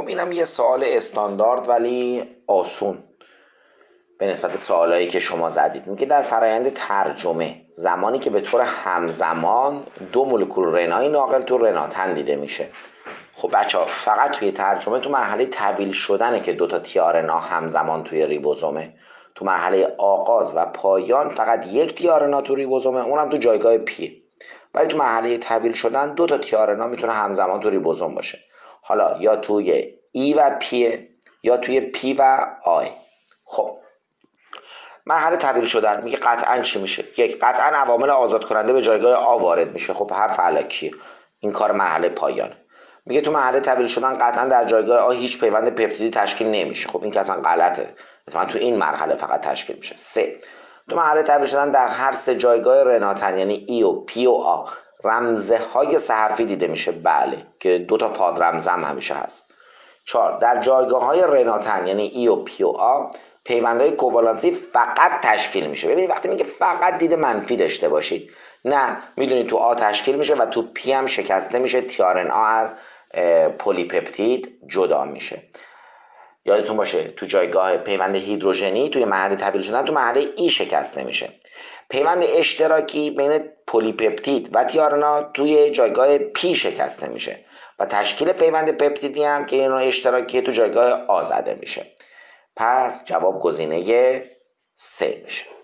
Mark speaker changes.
Speaker 1: خب اینم یه سوال استاندارد ولی آسون به نسبت سوالایی که شما زدید. میگه در فرایند ترجمه زمانی که به طور همزمان دو مولکول رنای ناقل تو رناتن دیده میشه. خب بچه‌ها فقط توی ترجمه تو مرحله تبدیل شدنه که دو تا tRNA همزمان توی ریبوزومه. تو مرحله آغاز و پایان فقط یک tRNA تو ریبوزومه، اونم تو جایگاه پی. ولی تو مرحله تبدیل شدن دو تا tRNA میتونه همزمان تو ریبوزوم باشه. حالا یا توی ای و پی یا توی پی و آی. خب مرحله تبدیل شدن میگه قطعا چی میشه؟ یک، قطعا عوامل آزاد کننده به جایگاه آ وارد میشه. خب حرف علکیه، این کار مرحله پایانه. میگه تو مرحله تبدیل شدن قطعا در جایگاه آ هیچ پیوند پپتیدی تشکیل نمیشه. خب این که اصلا غلطه، مثلا تو این مرحله فقط تشکیل میشه. سه، تو مرحله تبدیل شدن در هر سه جایگاه رناتن یعنی ای و پی و آ رمزه های سه حرفی دیده میشه. بله که دو تا پاد رمز هم همیشه هست. 4، در جایگاه های رناتن یعنی ای و پی و آ پیوندهای کووالانسی فقط تشکیل میشه. ببینید وقتی میگه فقط دید منفی داشته باشید، نه، میدونید تو آ تشکیل میشه و تو پی هم شکسته میشه، tRNA از پلیپپتید جدا میشه. یادتون باشه تو جایگاه پیوند هیدروژنی توی مرحله تبدیل شدن تو مرحله ای شکسته میشه. پیوند اشتراکی بین پلیپپتید و tRNA توی جایگاه پی شکسته میشه و تشکیل پیوند پپتیدی هم که این اشتراکی تو جایگاه آ زده میشه. پس جواب گزینه 3 میشه.